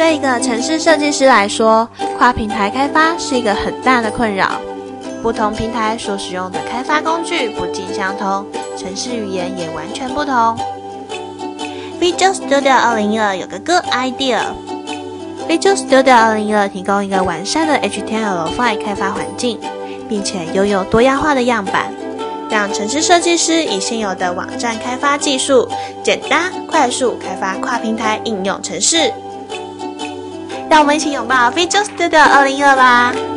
对一个程式设计师来说，跨平台开发是一个很大的困扰。不同平台所使用的开发工具不尽相同，程式语言也完全不同。Visual Studio 2012有个 good idea。Visual Studio 2012提供一个完善的 HTML5 开发环境，并且拥有多样化的样板，让程式设计师以现有的网站开发技术，简单快速开发跨平台应用程式。让我们一起拥抱 Visual Studio 2012吧！